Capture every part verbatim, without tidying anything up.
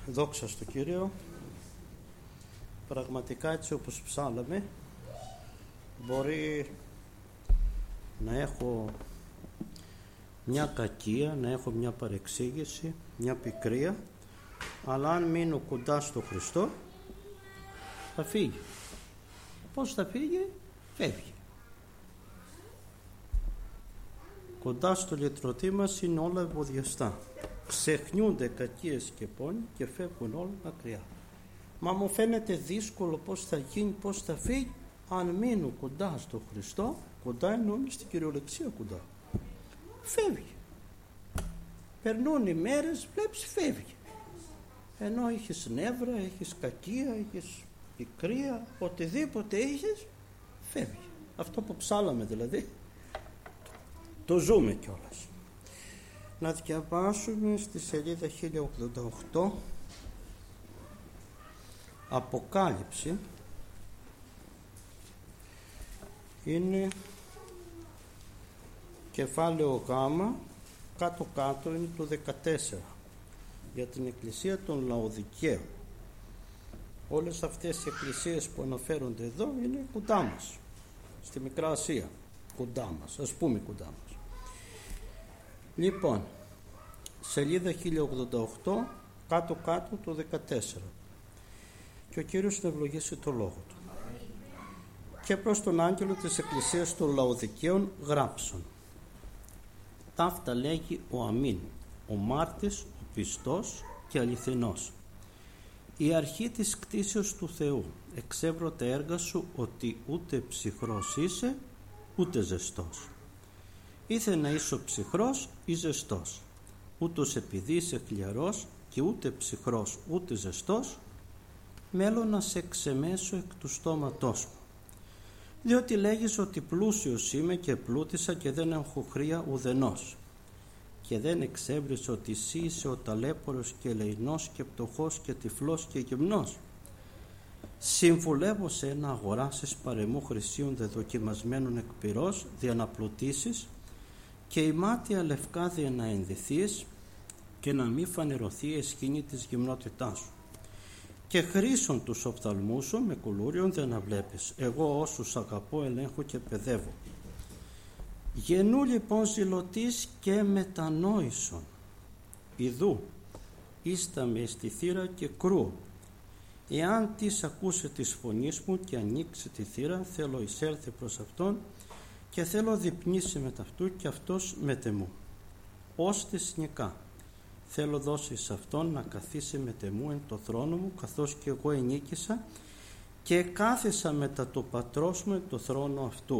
Δόξα στον Κύριο. Πραγματικά έτσι όπως ψάλαμε, μπορεί να έχω μια κακία, να έχω μια παρεξήγηση, μια πικρία, αλλά αν μείνω κοντά στο Χριστό θα φύγει. Πώς θα φύγει? Φεύγει. Κοντά στο λυτρωτή μας είναι όλα ευωδιαστά. Ξεχνιούνται κακίες και πόνοι και φεύγουν όλα μακριά. Μα μου φαίνεται δύσκολο πώς θα γίνει, πώς θα φύγει. Αν μείνω κοντά στο Χριστό, κοντά εννοώ στην κυριολεξία κοντά, φεύγει. Περνούν οι μέρες, βλέπεις, φεύγει. Ενώ έχεις νεύρα, έχεις κακία, έχεις πικρία, οτιδήποτε έχεις, φεύγει. Αυτό που ψάλαμε δηλαδή, το ζούμε κιόλας. Να διαβάσουμε στη σελίδα χίλια ογδόντα οκτώ, Αποκάλυψη. Είναι κεφάλαιο Γ, κάτω κάτω είναι το δεκατέσσερα, για την εκκλησία των Λαοδικαίων. Όλες αυτές οι εκκλησίες που αναφέρονται εδώ είναι κοντά μας, στη Μικρά Ασία, κοντά μας, ας πούμε κοντά μας. Λοιπόν, σελίδα χίλια ογδόντα οκτώ, κάτω κάτω το δεκατέσσερα. Και ο Κύριος να ευλογήσει το λόγο του. Και προς τον άγγελο της εκκλησίας των Λαοδικαίων γράψον. Ταύτα λέγει ο Αμήν, ο μάρτης, ο πιστός και αληθινός, η αρχή της κτήσεως του Θεού. Εξεύρω τα έργα σου, ότι ούτε ψυχρός είσαι ούτε ζεστός. Ήθε να είσαι ψυχρός ή ζεστός. Ούτως επειδή είσαι χλιαρός και ούτε ψυχρός ούτε ζεστός, μέλλον να σε ξεμέσω εκ του στόματός μου. Διότι λέγεις ότι πλούσιος είμαι και πλούτησα και δεν έχω χρία ουδενός, και δεν εξέβρισε ότι εσύ είσαι ο ταλέπορος και ελεηνός και πτωχός και τυφλός και γυμνός. Συμβουλεύω σε να αγοράσεις παρεμού χρυσίων δεδοκιμασμένων εκ πυρός δια να πλουτίσεις, και η μάτια λευκά δια να ενδυθείς, και να μη φανερωθεί η εσχήνη της γυμνότητάς σου. Και χρήσον τους οφθαλμούς σου με κουλούριον δεν να βλέπεις. Εγώ όσους αγαπώ ελέγχω και παιδεύω. Γενού λοιπόν ζηλωτής και μετανόησον. Ιδού ίστα με στη θύρα και κρούω. Εάν της ακούσε της φωνής μου και ανοίξει τη θύρα, θέλω εισέλθει προς αυτόν και θέλω διπνήσει με ταυτού και αυτός μετεμού. Ώστε νικά. Θέλω δώσει σε αυτόν να καθίσει μετεμού εν το θρόνο μου, καθώς και εγώ ενίκησα και κάθισα μετά το πατρός μου εν το θρόνο αυτού.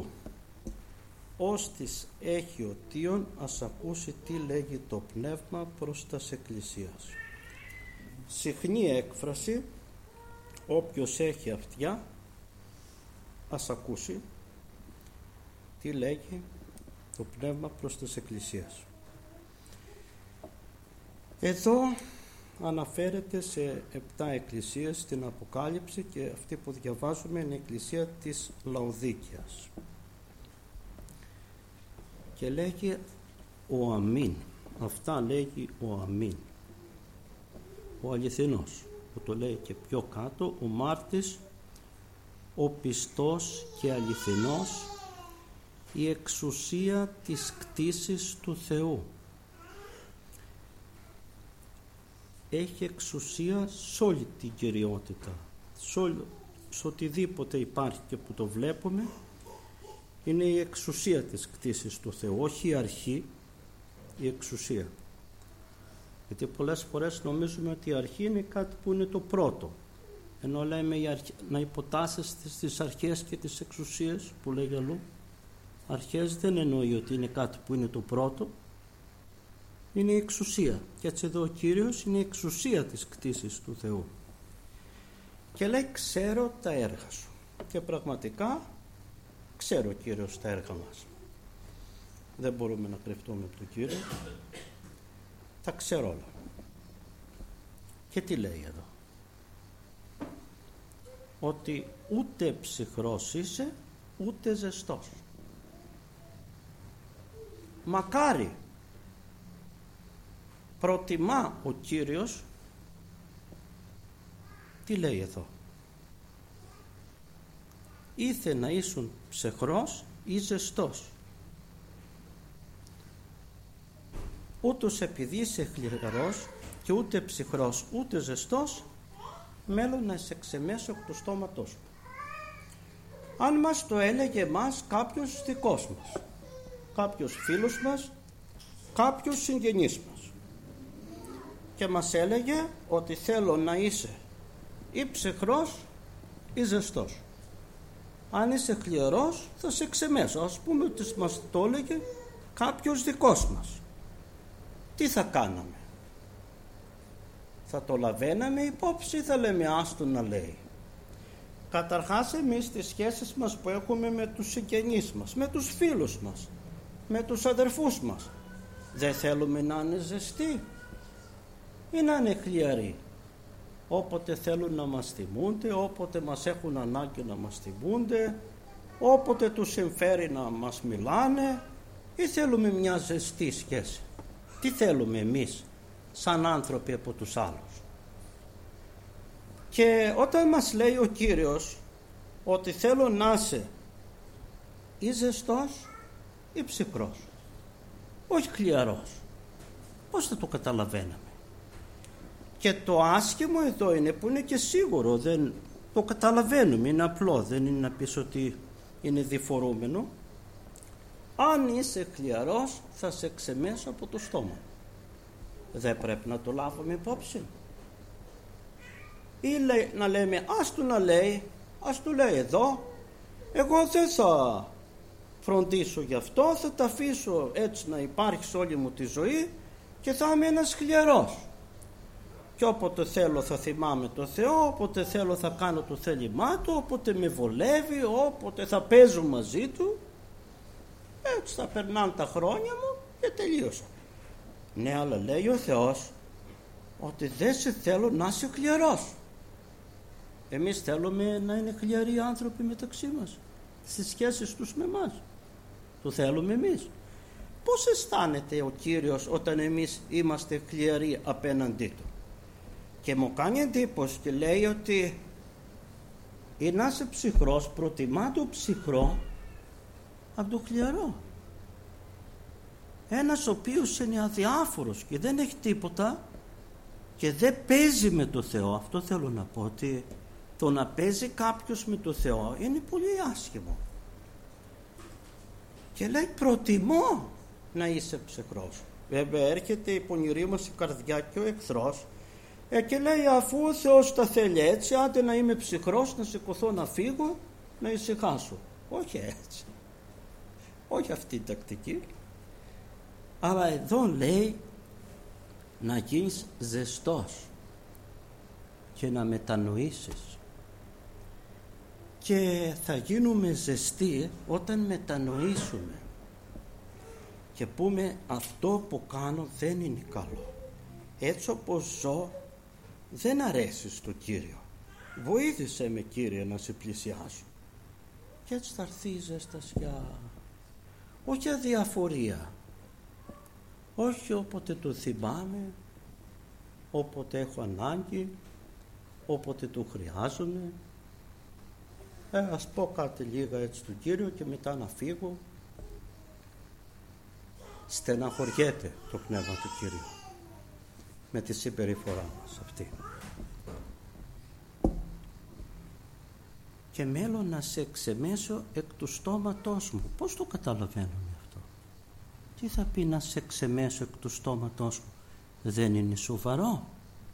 Όστις έχει ο Τίον, ας ακούσει τι λέγει το πνεύμα προς τας εκκλησίας. Συχνή έκφραση, όποιος έχει αυτιά ας ακούσει τι λέγει το πνεύμα προς τας εκκλησίας. Εδώ αναφέρεται σε επτά εκκλησίες στην Αποκάλυψη, και αυτή που διαβάζουμε είναι η εκκλησία της Λαοδίκαιας. Και λέγει ο Αμήν. Αυτά λέγει ο Αμήν, ο αληθινός, που το λέει και πιο κάτω, ο μάρτης, ο πιστός και αληθινός, η εξουσία της κτήσης του Θεού. Έχει εξουσία σε όλη την κυριότητα, σε, όλο, σε οτιδήποτε υπάρχει και που το βλέπουμε, είναι η εξουσία της κτήσης του Θεού, όχι η αρχή, η εξουσία. Γιατί πολλές φορές νομίζουμε ότι η αρχή είναι κάτι που είναι το πρώτο, ενώ λέμε η αρχή, να υποτάσσεστε στις αρχές και τις εξουσίες που λέει αλλού. Αρχές δεν εννοεί ότι είναι κάτι που είναι το πρώτο, είναι η εξουσία. Και έτσι εδώ ο Κύριος είναι η εξουσία της κτήσης του Θεού. Και λέει ξέρω τα έργα σου. Και πραγματικά ξέρω ο Κύριος τα έργα μας. Δεν μπορούμε να κρυφτούμε από τον Κύριο. Τα ξέρω όλα. Και τι λέει εδώ? Ότι ούτε ψυχρός είσαι ούτε ζεστός. Μακάρι. Προτιμά ο Κύριος Τι λέει εδώ? Ήθε να ήσουν ψυχρός ή ζεστός. Ούτως επειδή είσαι χλιαρός και ούτε ψυχρός ούτε ζεστός, μέλλον να σε ξεμέσω εκ του στόματός μου. Αν μας το έλεγε εμάς κάποιος δικός μας, κάποιος φίλος μας, κάποιος συγγενής μας, και μας έλεγε ότι θέλω να είσαι ή ψυχρός ή ζεστός. Αν είσαι χλιαρός θα σε ξεμέσω. Ας πούμε ότι μας το έλεγε κάποιος δικός μας. Τι θα κάναμε? Θα το λαβαίναμε υπόψη ή θα λέμε άστο να λέει? Καταρχάς εμείς τις σχέσεις μας που έχουμε με τους συγγενείς μας, με τους φίλους μας, με τους αδερφούς μας, δεν θέλουμε να είναι ζεστοί ή να είναι χλιαροί? Όποτε θέλουν να μας θυμούνται, όποτε μας έχουν ανάγκη να μας θυμούνται, όποτε τους συμφέρει να μας μιλάνε, ή θέλουμε μια ζεστή σχέση? Τι θέλουμε εμείς σαν άνθρωποι από τους άλλους? Και όταν μας λέει ο Κύριος ότι θέλω να είσαι ή ζεστός ή ψυχρός, όχι χλιαρός, πώς θα το καταλαβαίναμε? Και το άσχημο εδώ είναι που είναι και σίγουρο, δεν το καταλαβαίνουμε, είναι απλό, δεν είναι να πεις ότι είναι διφορούμενο. Αν είσαι χλιαρός θα σε ξεμέσω από το στόμα. Δεν πρέπει να το λάβουμε υπόψη? Ή λέει, να λέμε ας του να λέει, ας του λέει εδώ, εγώ δεν θα φροντίσω γι' αυτό, θα τα αφήσω έτσι να υπάρχει σε όλη μου τη ζωή και θα είμαι ένας χλιαρός. Και όποτε θέλω θα θυμάμαι το Θεό, όποτε θέλω θα κάνω το θέλημά Του, όποτε με βολεύει, όποτε θα παίζω μαζί Του. Έτσι θα περνάνε τα χρόνια μου και τελείωσα. Ναι, αλλά λέει ο Θεός ότι δεν σε θέλω να είσαι χλιαρός. Εμείς θέλουμε να είναι χλιαροί άνθρωποι μεταξύ μας, στις σχέσεις τους με εμάς. Το θέλουμε εμείς? Πώς αισθάνεται ο Κύριος όταν εμείς είμαστε χλιαροί απέναντί Του? Και μου κάνει εντύπωση και λέει ότι ή να είσαι ψυχρός, προτιμά το ψυχρό από το χλιαρό. Ένας ο οποίος είναι αδιάφορος και δεν έχει τίποτα και δεν παίζει με το Θεό, αυτό θέλω να πω, ότι το να παίζει κάποιος με το Θεό είναι πολύ άσχημο. Και λέει προτιμώ να είσαι ψυχρός. Βέβαια έρχεται η πονηρή μας η καρδιά και ο εχθρός ε, και λέει αφού ο Θεός τα θέλει έτσι, άντε να είμαι ψυχρός, να σηκωθώ να φύγω, να ησυχάσω. Όχι έτσι, όχι αυτή η τακτική. Αλλά εδώ λέει να γίνεις ζεστός και να μετανοήσεις. Και θα γίνουμε ζεστοί όταν μετανοήσουμε και πούμε αυτό που κάνω δεν είναι καλό, έτσι όπως ζω δεν αρέσει στον Κύριο, βοήθησε με Κύριε να σε πλησιάσω. Και έτσι θα έρθει η ζεστασιά, όχι αδιαφορία, όχι όποτε το θυμάμαι, όποτε έχω ανάγκη, όποτε το χρειάζομαι. Ε, ας πω κάτι λίγα έτσι του Κύριο και μετά να φύγω. Στεναχωριέται το πνεύμα του Κύριου με τη συμπεριφορά μας αυτή. Και μέλω να σε ξεμέσω εκ του στόματός μου. Πώς το καταλαβαίνουμε αυτό? Τι θα πει να σε ξεμέσω εκ του στόματός μου? Δεν είναι σοβαρό?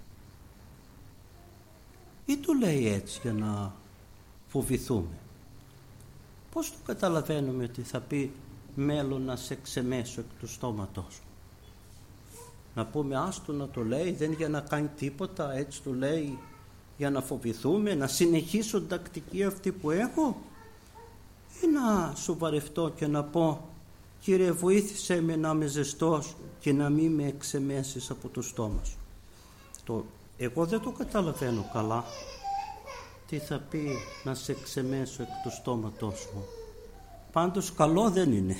Ή του λέει έτσι για να φοβηθούμε? Πώς το καταλαβαίνουμε ότι θα πει μέλλον να σε ξεμέσω εκ του στόματός μου? Να πούμε άστο να το λέει, δεν για να κάνει τίποτα, έτσι το λέει για να φοβηθούμε, να συνεχίσω την τακτική αυτή που έχω, ή να σοβαρευτώ και να πω Κύριε βοήθησέ με να είμαι ζεστός και να μην με εξεμέσεις από το στόμα σου. Το, εγώ δεν το καταλαβαίνω καλά τι θα πει να σε ξεμέσω εκ του στόματός μου. Πάντως καλό δεν είναι,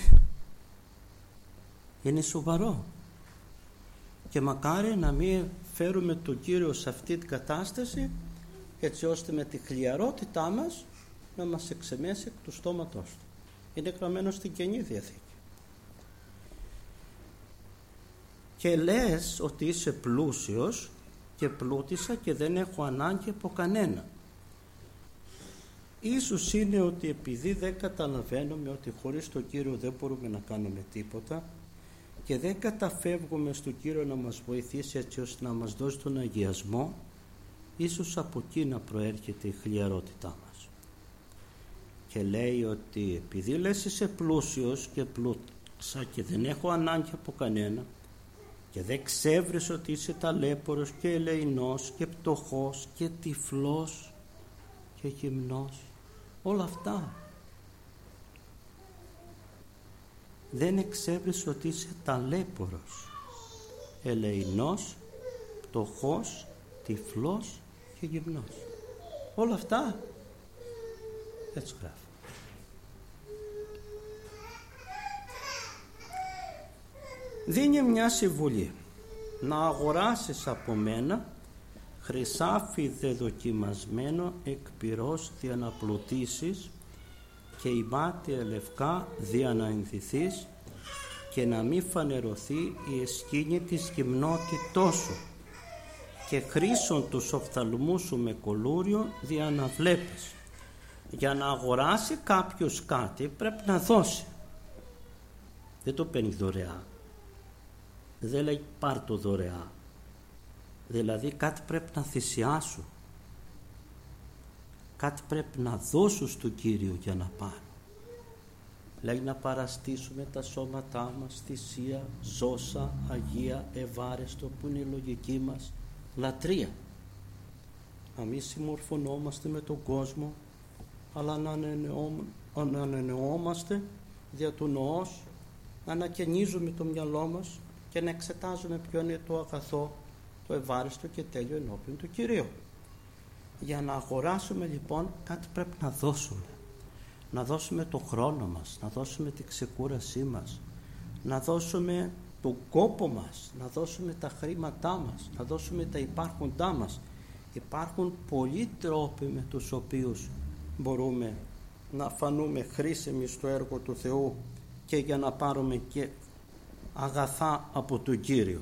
είναι σοβαρό. Και μακάρι να μην φέρουμε τον Κύριο σε αυτή την κατάσταση έτσι ώστε με τη χλιαρότητά μας να μας εξεμέσει εκ του στόματός του. Είναι γραμμένο στην Καινή Διαθήκη. Και λες ότι είσαι πλούσιος και πλούτησα και δεν έχω ανάγκη από κανένα. Ίσως είναι ότι επειδή δεν καταλαβαίνουμε ότι χωρίς τον Κύριο δεν μπορούμε να κάνουμε τίποτα και δεν καταφεύγουμε στον Κύριο να μας βοηθήσει έτσι ώστε να μας δώσει τον αγιασμό, ίσως από εκεί να προέρχεται η χλιαρότητά μας. Και λέει ότι επειδή λες είσαι πλούσιος και πλούτησα και δεν έχω ανάγκη από κανένα και δεν ξέβρεις ότι είσαι ταλέπορος και ελεεινός και πτωχός και τυφλός και γυμνός, όλα αυτά, δεν εξέβρεις ότι είσαι ταλέπορος, ελεεινός, πτωχός, τυφλός και γυμνός, όλα αυτά έτσι γράφει. Δίνει μια συμβουλή: να αγοράσεις από μένα χρυσάφι δεδοκιμασμένο εκ πυρός δια να πλουτίσεις και ημάτια λευκά δια να ενδυθείς και να μη φανερωθεί η εσκήνη της γυμνότητός σου και χρήσον τους οφθαλμούς σου με κολούριο δια να βλέπεις. Για να αγοράσει κάποιος κάτι πρέπει να δώσει. Δεν το παίρνει δωρεά. Δεν λέει πάρ' το δωρεά. Δηλαδή κάτι πρέπει να θυσιάσω. Κάτι πρέπει να δώσω στον Κύριο για να πάρω. Λέει να παραστήσουμε τα σώματά μας θυσία, ζώσα, αγία, ευάρεστο, που είναι η λογική μας λατρεία. Να μην συμμορφωνόμαστε με τον κόσμο, αλλά να ανανεώμαστε δια του νοός, να ανακαινίζουμε το μυαλό μας και να εξετάζουμε ποιο είναι το αγαθό, το ευάριστο και τέλειο ενώπιον του Κυρίου. Για να αγοράσουμε λοιπόν κάτι πρέπει να δώσουμε. Να δώσουμε το χρόνο μας, να δώσουμε την ξεκούρασή μας, να δώσουμε τον κόπο μας, να δώσουμε τα χρήματά μας, να δώσουμε τα υπάρχοντά μας. Υπάρχουν πολλοί τρόποι με τους οποίους μπορούμε να φανούμε χρήσιμοι στο έργο του Θεού και για να πάρουμε και αγαθά από τον Κύριο.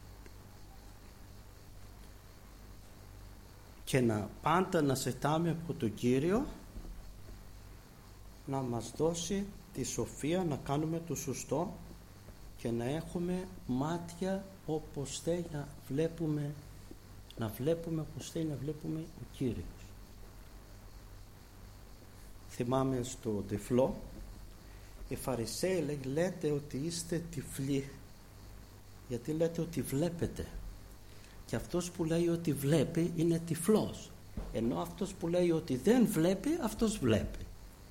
Και να πάντα να ζητάμε από τον Κύριο να μας δώσει τη σοφία να κάνουμε το σωστό και να έχουμε μάτια όπως θέλει να βλέπουμε, να βλέπουμε όπως θέλει να βλέπουμε ο Κύριος. Θυμάμαι στο τυφλό, οι Φαρισαίοι λέει, λέτε ότι είστε τυφλοί γιατί λέτε ότι βλέπετε, και αυτός που λέει ότι βλέπει είναι τυφλός, ενώ αυτός που λέει ότι δεν βλέπει, αυτός βλέπει.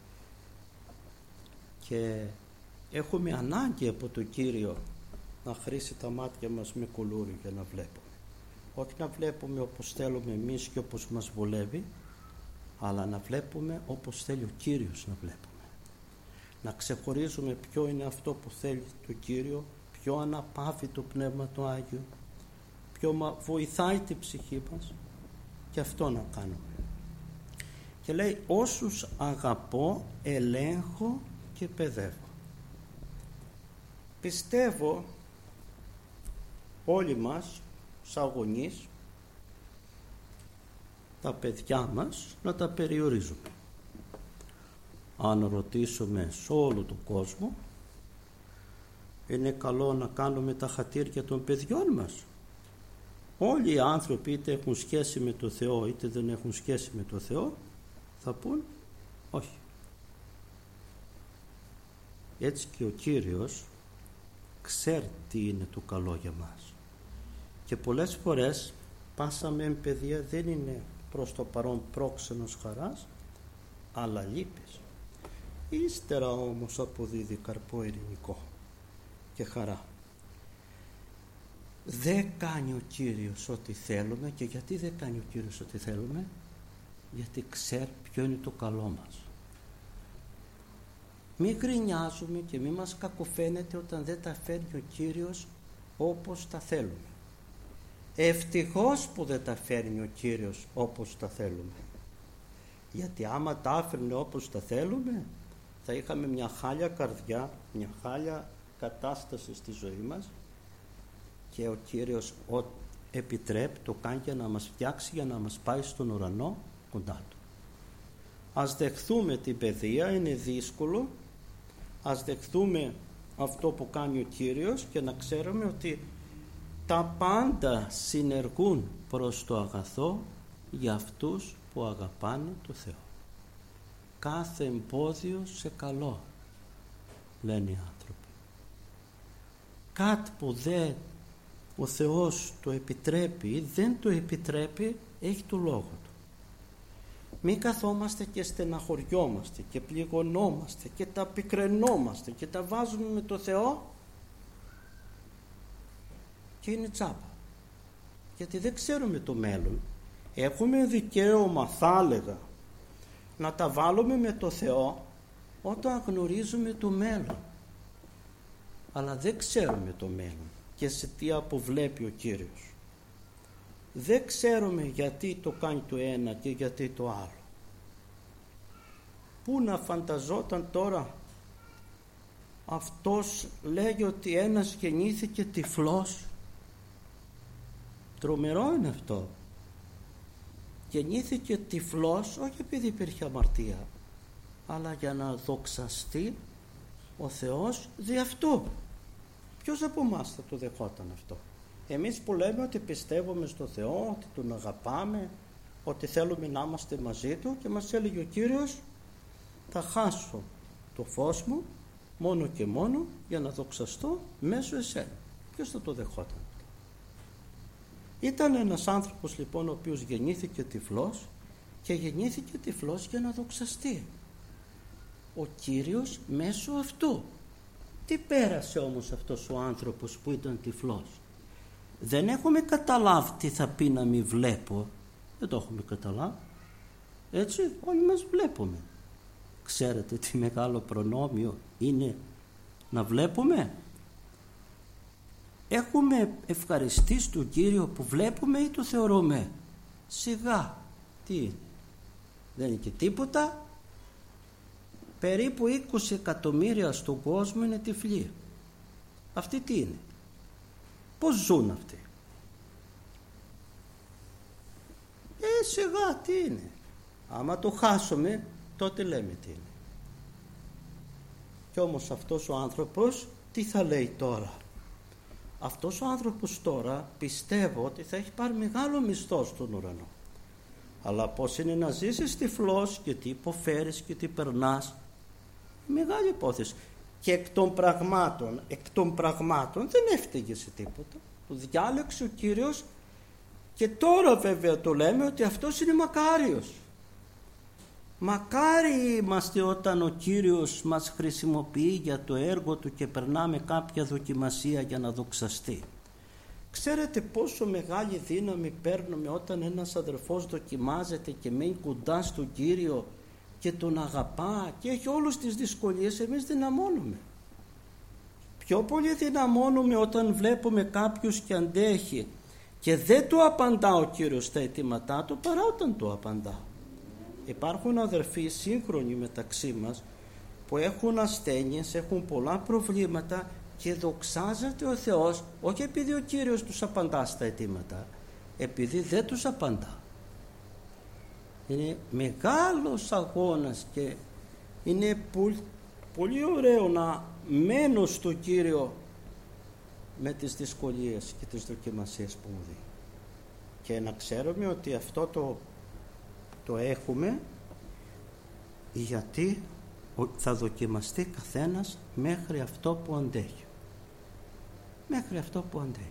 Και έχουμε ανάγκη από τον Κύριο να χρήσει τα μάτια μας με κουλούρι για να βλέπουμε, όχι να βλέπουμε όπως θέλουμε εμείς και όπως μας βολεύει, αλλά να βλέπουμε όπως θέλει ο Κύριος να βλέπουμε, να ξεχωρίζουμε ποιο είναι αυτό που θέλει το Κύριο, ποιο αναπαύει το Πνεύμα το Άγιο, ποιο βοηθάει την ψυχή μας, και αυτό να κάνουμε. Και λέει όσους αγαπώ ελέγχω και παιδεύω. Πιστεύω όλοι μας σαν γονείς τα παιδιά μας να τα περιορίζουμε. Αν ρωτήσουμε σε όλο τον κόσμο, είναι καλό να κάνουμε τα χατήρια των παιδιών μας? Όλοι οι άνθρωποι, είτε έχουν σχέση με το Θεό είτε δεν έχουν σχέση με το Θεό, θα πούν όχι. Έτσι και ο Κύριος ξέρει τι είναι το καλό για μας, και πολλές φορές πάσαμε εν παιδεία δεν είναι προς το παρόν πρόξενος χαράς, αλλά λύπης. Ύστερα όμως αποδίδει καρπό ειρηνικό και χαρά. Δεν κάνει ο Κύριος ό,τι θέλουμε. Και γιατί δεν κάνει ο Κύριος ό,τι θέλουμε? Γιατί ξέρει ποιο είναι το καλό μας. Μην γκρινιάζουμε και μην μας κακοφαίνεται όταν δεν τα φέρνει ο Κύριος όπως τα θέλουμε. Ευτυχώς που δεν τα φέρνει ο Κύριος όπως τα θέλουμε. Γιατί άμα τα έφερνε όπως τα θέλουμε, θα είχαμε μια χάλια καρδιά, μια χάλια κατάσταση στη ζωή μας, και ο Κύριος ό, επιτρέπει, το κάνει για να μας φτιάξει, για να μας πάει στον ουρανό κοντά Του. Ας δεχθούμε την παιδεία, είναι δύσκολο, ας δεχθούμε αυτό που κάνει ο Κύριος και να ξέρουμε ότι τα πάντα συνεργούν προς το αγαθό για αυτούς που αγαπάνε το Θεό. Κάθε εμπόδιο σε καλό, λένε οι άνθρωποι. Κάτι που δεν ο Θεός το επιτρέπει ή δεν το επιτρέπει, έχει το λόγο Του. Μην καθόμαστε και στεναχωριόμαστε και πληγωνόμαστε και τα πικραινόμαστε και τα βάζουμε με το Θεό και είναι τσάπα. Γιατί δεν ξέρουμε το μέλλον. Έχουμε δικαίωμα, θα έλεγα, να τα βάλουμε με το Θεό όταν γνωρίζουμε το μέλλον. Αλλά δεν ξέρουμε το μέλλον και σε τι αποβλέπει ο Κύριος. Δεν ξέρουμε γιατί το κάνει το ένα και γιατί το άλλο. Πού να φανταζόταν τώρα αυτός, λέγει ότι ένας γεννήθηκε τυφλός. Τρομερό είναι αυτό. Γεννήθηκε τυφλός όχι επειδή υπήρχε αμαρτία, αλλά για να δοξαστεί ο Θεός δι' αυτό. Ποιος από εμάς θα το δεχόταν αυτό? Εμείς που λέμε ότι πιστεύουμε στο Θεό, ότι Τον αγαπάμε, ότι θέλουμε να είμαστε μαζί Του, και μας έλεγε ο Κύριος, θα χάσω το φως μου μόνο και μόνο για να δοξαστώ μέσω εσένα. Ποιος θα το δεχόταν? Ήταν ένας άνθρωπος λοιπόν ο οποίος γεννήθηκε τυφλός και γεννήθηκε τυφλός για να δοξαστεί ο Κύριος μέσω αυτού. Τι πέρασε όμως αυτός ο άνθρωπος που ήταν τυφλός? Δεν έχουμε καταλάβει τι θα πει να μην βλέπω. Δεν το έχουμε καταλάβει. Έτσι όλοι μας βλέπουμε. Ξέρετε τι μεγάλο προνόμιο είναι να βλέπουμε? Έχουμε ευχαριστήσει τον Κύριο που βλέπουμε ή το θεωρούμε? Σιγά, τι είναι? Δεν είναι και τίποτα. Περίπου είκοσι εκατομμύρια στον κόσμο είναι τυφλοί. Αυτοί τι είναι? Πώς ζουν αυτοί? Ε, σιγά, τι είναι? Άμα το χάσουμε, τότε λέμε τι είναι. Κι όμως αυτός ο άνθρωπος τι θα λέει τώρα? Αυτός ο άνθρωπος τώρα πιστεύω ότι θα έχει πάρει μεγάλο μισθό στον ουρανό. Αλλά πώς είναι να ζήσεις τυφλός και τι υποφέρεις και τι περνάς? Μεγάλη υπόθεση. Και εκ των πραγμάτων, εκ των πραγμάτων δεν έφταιγε σε τίποτα. Το διάλεξε ο Κύριος και τώρα βέβαια το λέμε ότι αυτός είναι μακάριος. Μακάρι είμαστε όταν ο Κύριος μας χρησιμοποιεί για το έργο Του και περνάμε κάποια δοκιμασία για να δοξαστεί. Ξέρετε πόσο μεγάλη δύναμη παίρνουμε όταν ένας αδερφός δοκιμάζεται και μένει κοντά στον Κύριο και Τον αγαπά και έχει όλες τις δυσκολίες? Εμείς δυναμώνουμε. Πιο πολύ δυναμώνουμε όταν βλέπουμε κάποιους και αντέχει και δεν του απαντά ο Κύριος στα αιτήματά του παρά όταν του απαντά. Υπάρχουν αδερφοί σύγχρονοι μεταξύ μας που έχουν ασθένειες, έχουν πολλά προβλήματα και δοξάζεται ο Θεός όχι επειδή ο Κύριος τους απαντά στα αιτήματα, επειδή δεν τους απαντά. Είναι μεγάλος αγώνας και είναι πολύ, πολύ ωραίο να μένω στο Κύριο με τις δυσκολίες και τις δοκιμασίες που μου δίνει. Και να ξέρουμε ότι αυτό το, το έχουμε γιατί θα δοκιμαστεί καθένας μέχρι αυτό που αντέχει. Μέχρι αυτό που αντέχει.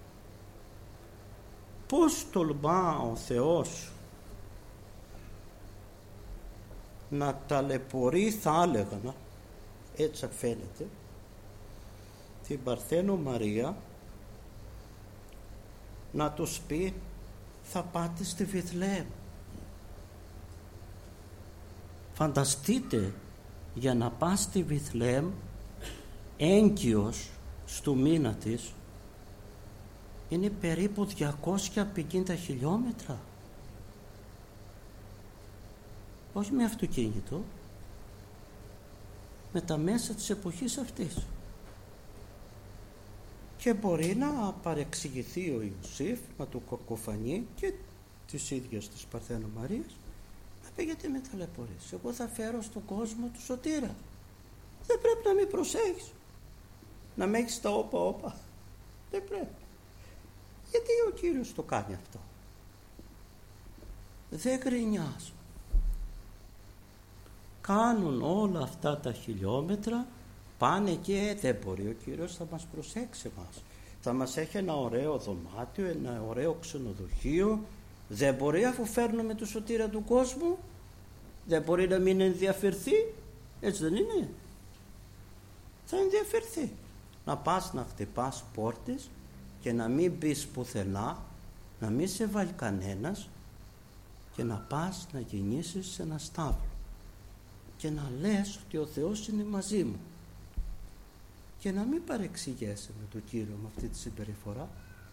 Πώς τολμά ο Θεός να ταλαιπωρεί, θα έλεγα, έτσι φαίνεται, την Παρθένο Μαρία, να τους πει θα πάτε στη Βιθλεέμ. Φανταστείτε, για να πας στη Βιθλεέμ έγκυος στο μήνα της, είναι περίπου διακόσια πενήντα χιλιόμετρα. Όχι με αυτοκίνητο, με τα μέσα της εποχής αυτής. Και μπορεί να παρεξηγηθεί ο Ιωσήφ, να του κακοφανεί και της ίδιας της Παρθένου Μαρίας, να πει γιατί με ταλαιπωρείς, εγώ θα φέρω στον κόσμο του σωτήρα, δεν πρέπει να μην προσέχεις, να με έχεις τα όπα όπα, δεν πρέπει. Γιατί ο Κύριος το κάνει αυτό? Δεν γκρινιάζω. Κάνουν όλα αυτά τα χιλιόμετρα, πάνε και δεν μπορεί ο Κύριος, θα μας προσέξει μας, θα μας έχει ένα ωραίο δωμάτιο, ένα ωραίο ξενοδοχείο. Δεν μπορεί, αφού φέρνουμε το σωτήρα του κόσμου, δεν μπορεί να μην ενδιαφερθεί? Έτσι δεν είναι? Θα ενδιαφερθεί. Να πας να χτυπάς πόρτες και να μην μπεις πουθενά, να μην σε βάλει κανένας και να πας να γεννήσεις σε ένα στάβλο και να λες ότι ο Θεός είναι μαζί μου και να μην παρεξηγέσαι με τον Κύριο με αυτή τη συμπεριφορά.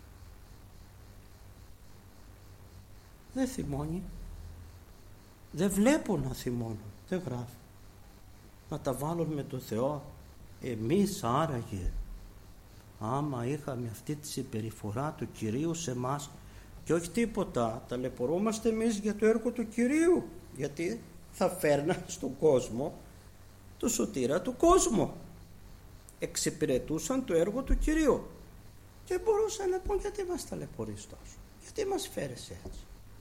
Δεν θυμώνει, δεν βλέπω να θυμώνουν, δεν γράφει. Να τα βάλουν με τον Θεό. Εμείς άραγε, άμα είχαμε αυτή τη συμπεριφορά του Κυρίου σε μας, και όχι τίποτα, ταλαιπωρούμαστε εμείς για το έργο του Κυρίου, γιατί θα φέρνα στον κόσμο το σωτήρα του κόσμου, εξυπηρετούσαν το έργο του Κυρίου και μπορούσαν να πούν γιατί μας ταλαιπωρείς τόσο, γιατί μας φέρεις έτσι.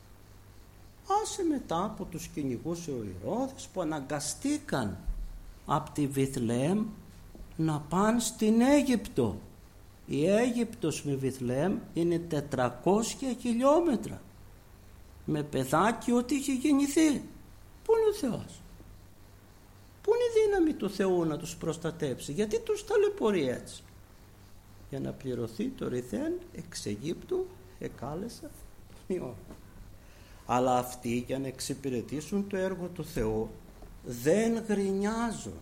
Άσε μετά που τους κυνηγούσε ο Ηρώδης, που αναγκαστήκαν από τη Βιθλεέμ να πάνε στην Αίγυπτο. Η Αίγυπτος με Βιθλεέμ είναι τετρακόσια χιλιόμετρα, με παιδάκι ό,τι είχε γεννηθεί. Πού είναι ο Θεός? Πού είναι η δύναμη του Θεού να τους προστατέψει? Γιατί τους ταλαιπωρεί έτσι? Για να πληρωθεί το ρηθέν εξ Αιγύπτου εκάλεσα τον Υιό. Αλλά αυτοί, για να εξυπηρετήσουν το έργο του Θεού, δεν γκρινιάζουν.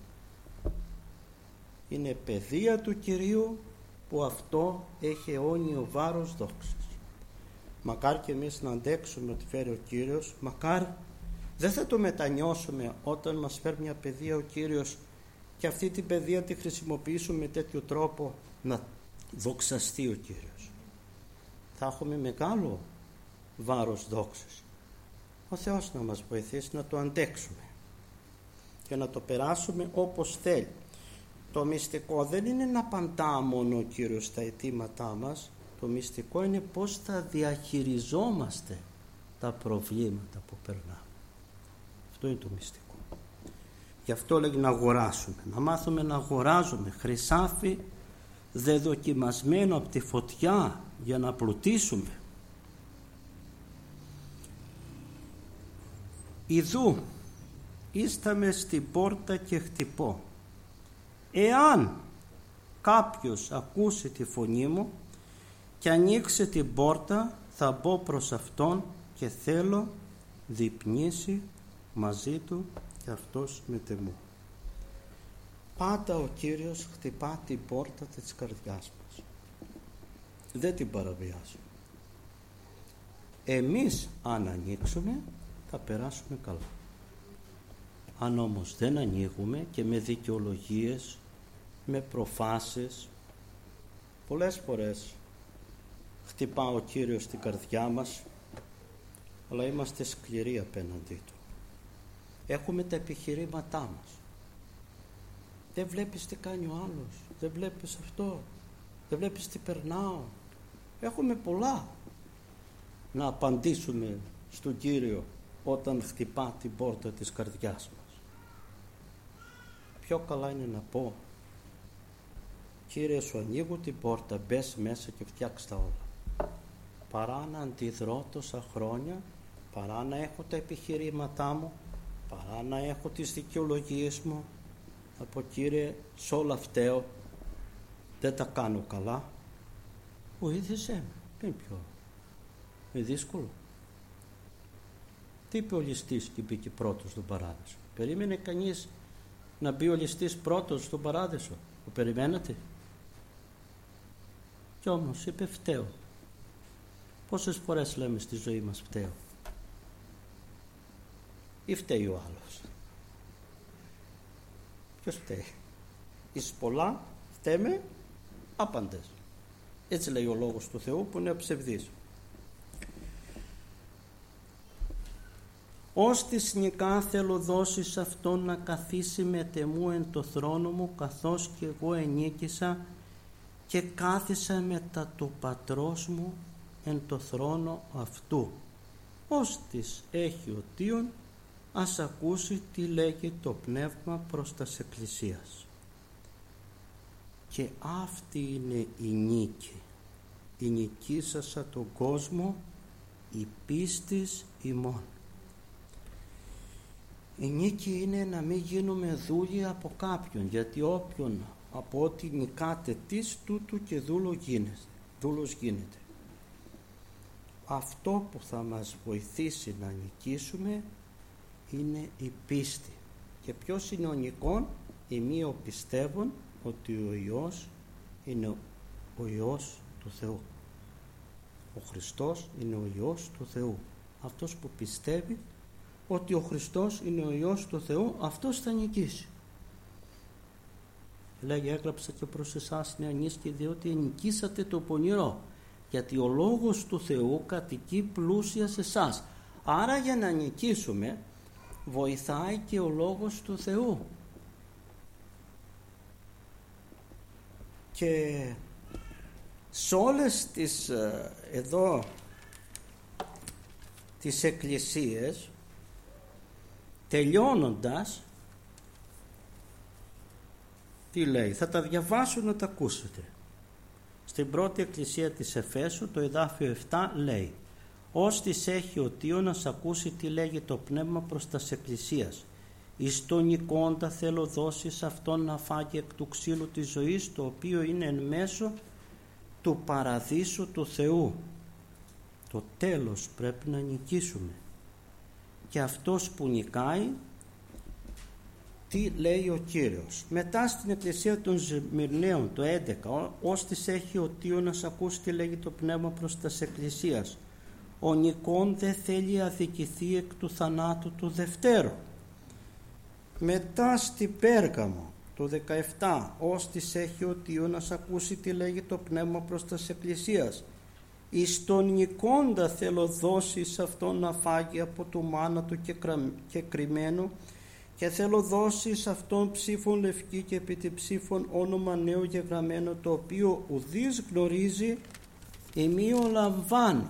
Είναι παιδεία του Κυρίου, που αυτό έχει αιώνιο βάρος δόξας. Μακάρ και εμείς να αντέξουμε ότι φέρει ο Κύριος, μακάρ δεν θα το μετανιώσουμε όταν μας φέρει μια παιδεία ο Κύριος και αυτή την παιδεία τη χρησιμοποιήσουμε με τέτοιο τρόπο να δοξαστεί ο Κύριος. Θα έχουμε μεγάλο βάρος δόξας. Ο Θεός να μας βοηθήσει να το αντέξουμε και να το περάσουμε όπως θέλει. Το μυστικό δεν είναι να απαντά μόνο ο Κύριος στα αιτήματά μας, το μυστικό είναι πώς θα διαχειριζόμαστε τα προβλήματα που περνάμε. Αυτό είναι το μυστικό. Γι' αυτό λέγει να αγοράσουμε, να μάθουμε να αγοράζουμε χρυσάφι δεδοκιμασμένο από τη φωτιά για να πλουτίσουμε. Ιδούίσταμε στην πόρτα και χτυπώ. Εάν κάποιος ακούσει τη φωνή μου και ανοίξει την πόρτα, θα μπω προς αυτόν και θέλω διπνήσει μαζί του και αυτός με τεμού. Πάντα ο Κύριος χτυπά την πόρτα της καρδιάς μας, δεν την παραβιάζει. Εμείς αν ανοίξουμε θα περάσουμε καλά. Αν όμως δεν ανοίγουμε και με δικαιολογίες, με προφάσεις, πολλές φορές χτυπά ο Κύριος την καρδιά μας, αλλά είμαστε σκληροί απέναντί του. Έχουμε τα επιχειρήματά μας. Δεν βλέπεις τι κάνει ο άλλος, δεν βλέπεις αυτό, δεν βλέπεις τι περνάω. Έχουμε πολλά να απαντήσουμε στον Κύριο όταν χτυπά την πόρτα της καρδιάς μας. Πιο καλά είναι να πω, Κύριε, σου ανοίγω την πόρτα, μπες μέσα και φτιάξ' τα όλα, παρά να αντιδρώ τόσα χρόνια, παρά να έχω τα επιχειρήματά μου, παρά να έχω τις δικαιολογίες μου. Να πω, Κύριε, σ' όλα φταίω, δεν τα κάνω καλά, βοήθησέ με. Είναι πιο είναι δύσκολο. Τι είπε ο ληστής και μπήκε πρώτος στον παράδεισο? Περίμενε κανείς να μπει ο ληστής πρώτος στον παράδεισο? Το περιμένατε? Κι όμως είπε φταίω. Πόσες φορές λέμε στη ζωή μας φταίω? Ή φταίει ο άλλος? Ποιος φταίει? Εις πολλά φταίμε άπαντες. Έτσι λέει ο λόγος του Θεού, που είναι ψευδής. Ως της νικά θέλω δώσεις αυτόν να καθίσει με τεμού εν το θρόνο μου, καθώς και εγώ ενίκησα και κάθισα μετά του πατρός μου εν το θρόνο αυτού. Ως της έχει ο Τίον, ας ακούσει τι λέγει το πνεύμα προς τας εκκλησίας. Και αυτή είναι η νίκη. Η νικήσασα τον κόσμο, η πίστης ημών. Η νίκη είναι να μην γίνουμε δούλοι από κάποιον, γιατί όποιον από ό,τι νικάτε της, τούτου και δούλο γίνεται, δούλος γίνεται. Αυτό που θα μας βοηθήσει να νικήσουμε είναι η πίστη. Και ποιος είναι ο νικόν? Οι μη ο πιστεύων ότι ο Υιός είναι ο Υιός του Θεού. Ο Χριστός είναι ο Υιός του Θεού. Αυτός που πιστεύει ότι ο Χριστός είναι ο Υιός του Θεού, αυτός θα νικήσει. Λέγει, έγραψα και προς εσάς νεανίσκοι, διότι νικήσατε το πονηρό, γιατί ο λόγος του Θεού κατοικεί πλούσια σε εσάς. Άρα για να νικήσουμε βοηθάει και ο λόγος του Θεού. Και σε όλες τις εδώ τις εκκλησίες, τελειώνοντας, τι λέει? Θα τα διαβάσω να τα ακούσετε. Στην πρώτη εκκλησία της Εφέσου, το εδάφιο επτά λέει: «Ως της έχει ο Τίον, να σ' ακούσει τι λέγει το πνεύμα προς τας εκκλησίας. Εις τον νικώντα θέλω δώσεις αυτόν να φάγει εκ του ξύλου της ζωής, το οποίο είναι εν μέσω του παραδείσου του Θεού». Το τέλος πρέπει να νικήσουμε. Και αυτός που νικάει, τι λέει ο Κύριος? Μετά στην εκκλησία των Σμυρναίων, το έντεκα, ως της έχει ο Τίον, να σ' ακούσει τι λέγει το πνεύμα προς τας εκκλησίας. Ο νικόν δεν θέλει αδικηθεί εκ του θανάτου του δευτέρου. Μετά στη Πέργαμο, το δεκαεπτά, ως της έχει ο Τίον, να σ' ακούσει τι λέγει το πνεύμα προς τας εκκλησίας. Εις τον νικώντα θέλω δώσεις αυτόν να φάγει από το μάνα του και, κρα... και κρυμμένο, και θέλω δώσεις αυτόν ψήφων λευκή και επί τη ψήφων όνομα νέο γεγραμμένο, το οποίο ουδής γνωρίζει ημίω λαμβάνω.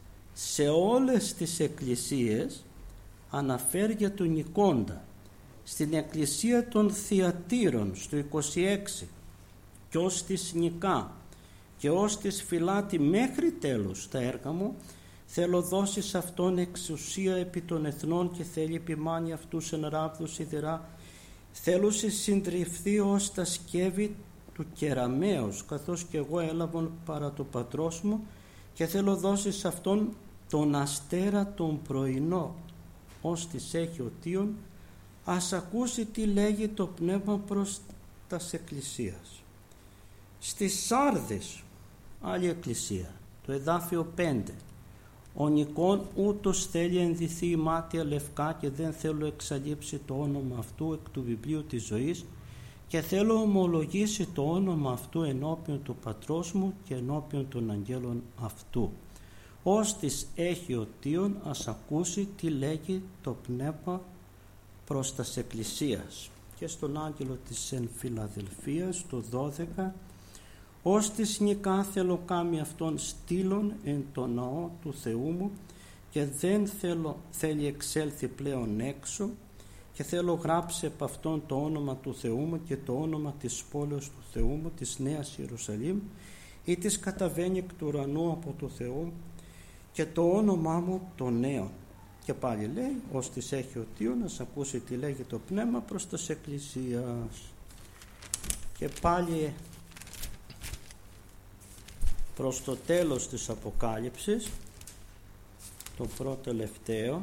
Σε όλες τις εκκλησίες αναφέρει για τον νικώντα. Στην εκκλησία των Θιατήρων στο είκοσι έξι, και ως της νικά και ως της φυλάτη μέχρι τέλους τα έργα μου, θέλω δώσεις αυτόν εξουσία επί των εθνών, και θέλει επιμάνει αυτούς εν ράβδου σιδερά. Θέλω σε συντριφθεί ως τα σκεύη του κεραμέως, καθώς και εγώ έλαβον παρά το πατρός μου, και θέλω δώσεις αυτόν τον αστέρα τον πρωινό. Ως της έχει ο Τίον, ας ακούσει τι λέγει το πνεύμα προς τας εκκλησίας. Στις Σάρδες, άλλη εκκλησία, το εδάφιο πέντε, ο νικόν ούτως θέλει ενδυθεί μάτια λευκά, και δεν θέλω εξαλείψει το όνομα αυτού εκ του βιβλίου της ζωής, και θέλω ομολογήσει το όνομα αυτού ενώπιον του πατρός μου και ενώπιον των αγγέλων αυτού. Ως της έχει ο Τίον, ας ακούσει τι λέγει το πνεύμα προς τας εκκλησίας. Και στον άγγελο της εν Φιλαδελφίας, το δώδεκα, ως της νικά θέλω κάμει αυτόν στήλων εν το ναό του Θεού μου, και δεν θέλω, θέλει εξέλθει πλέον έξω, και θέλω γράψει επ' αυτόν το όνομα του Θεού μου και το όνομα της πόλεως του Θεού μου, της Νέας Ιερουσαλήμ, ή της καταβαίνει εκ του ουρανού από το Θεό, και το όνομά μου το νέο. Και πάλι λέει, ως της έχει ο Τίον, να σ' ακούσει τι λέγει το πνεύμα προς τας εκκλησίας. Και πάλι προς το τέλος της Αποκάλυψης, το πρώτο τελευταίο,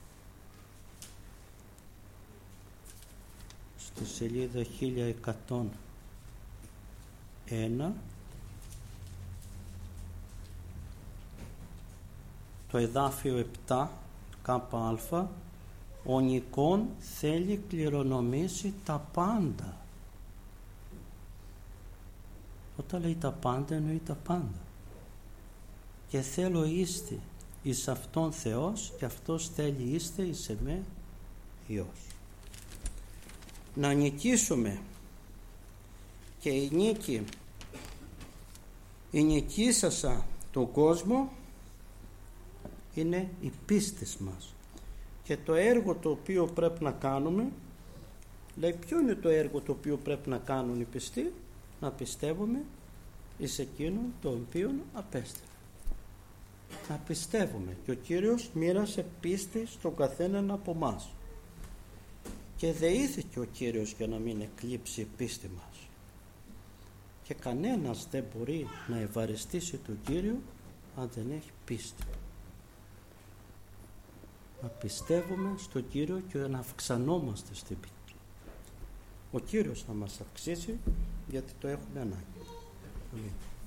στη σελίδα χίλια εκατόν ένα, το εδάφιο επτά ΚΑ, ο Νικόν θέλει κληρονομήσει τα πάντα. Όταν λέει τα πάντα, εννοεί τα πάντα. Και θέλω είστε εις αυτόν Θεός, και αυτός θέλει είστε εις εμέ Υιός. Να νικήσουμε, και η νίκη, η νικήσασα τον κόσμο είναι η πίστη μας. Και το έργο το οποίο πρέπει να κάνουμε, λέει ποιο είναι το έργο το οποίο πρέπει να κάνουν οι πιστοί? Να πιστεύουμε εις εκείνον το οποίο απέστειλε. Να πιστεύουμε, και ο Κύριος μοίρασε πίστη στον καθέναν από εμάς, και δεήθηκε ο Κύριος για να μην εκλείψει η πίστη μας, και κανένας δεν μπορεί να ευαριστήσει τον Κύριο αν δεν έχει πίστη. Να πιστεύουμε στον Κύριο και να αυξανόμαστε στην πίστη. Ο Κύριος θα μας αυξήσει, γιατί το έχουμε ανάγκη. Αμήν.